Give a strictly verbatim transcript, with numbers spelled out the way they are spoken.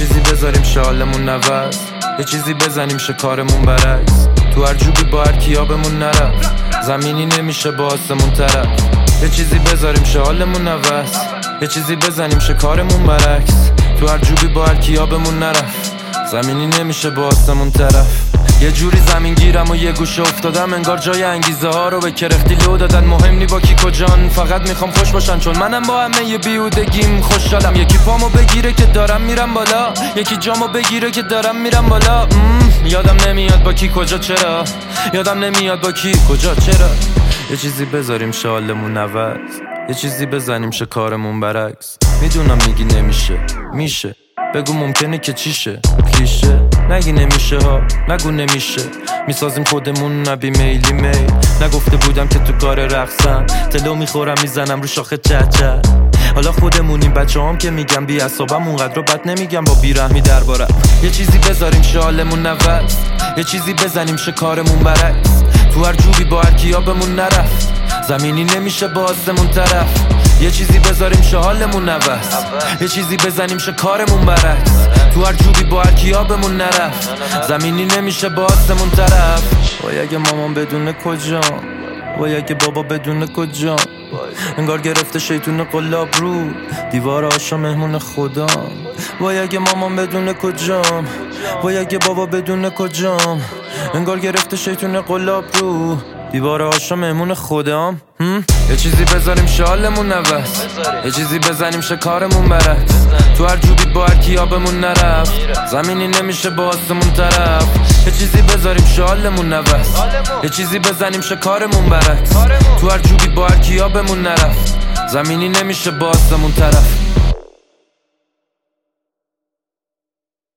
چیزی بذاریم شالمون نوست، یه چیزی بزنیم شکارمون برعکس. تو هر جوبی با هر کیابمون نرفت، زمینی نمیشه با آسمون طرف. یه چیزی بذاریم شالمون نوست، یه چیزی بزنیم شکارمون برعکس. تو هر جوبی با هر کیابمون نرفت، زمینی نمیشه با آسمون طرف. یه جوری زمین گیرم و یه گوشه افتادم، انگار جای انگیزه ها رو به کرختی لو دادن. مهم نی با کی کجان، فقط میخوام خوش باشن، چون منم با همه یه بیهودگیم خوشحالم. یکی پامو بگیره که دارم میرم بالا، یکی جامو بگیره که دارم میرم بالا. یادم نمیاد با کی کجا چرا، یادم نمیاد با کی کجا چرا. یه چیزی بذاریم شالمون نوست، یه چیزی بزنیم شکارمون برعکس. میدونم میگی نمیشه، میشه، بگو ممکنه که چیشه. کلیشه نگی نمیشه ها، نگو نمیشه. میسازیم خودمون نبی میلی میل. نگفته بودم که تو کار رقصم، تلو میخورم میزنم رو شاخه چه چه. حالا خودمونیم بچه هم که میگم بی اصابم، اونقدر رو بد نمیگم با بیرحمی دربارم. یه چیزی بذاریم شالمون نوست، یه چیزی بزنیم شکارمون برعکس. تو هر جوبی با هر کیابمون نرفت، زمینی نمیشه با آسمون طرف. یه چیزی بذاریم شالمون نوست، یه چیزی بزنیم شکارمون برعکس. تو هر جوبی با هر کیابمون نرفت، زمینی نمیشه با آسمون طرف. وای اگه مامان بدونه کجام، وای اگه بابا بدونه کجام. انگار گرفته شیطون قلاب رو دیوار آشا مهمون خودم. وای اگه مامان بدونه کجام، وای اگه بابا بدونه کجام. انگار گرفته شیطون قلاب رو دیوار آشا مهمون خودم. یه چیزی بذاریم شالمون نوست، یه چیزی بزنیم شکارمون برعکس. تو هر جوبی با هر کیابمون نرفت، زمینی نمیشه با آسمون طرف. یه چیزی بذاریم شالمون نوست، یه چیزی بزنیم شکارمون برعکس. تو هر جوبی با هر کیابمون نرفت، زمینی نمیشه با آسمون طرف.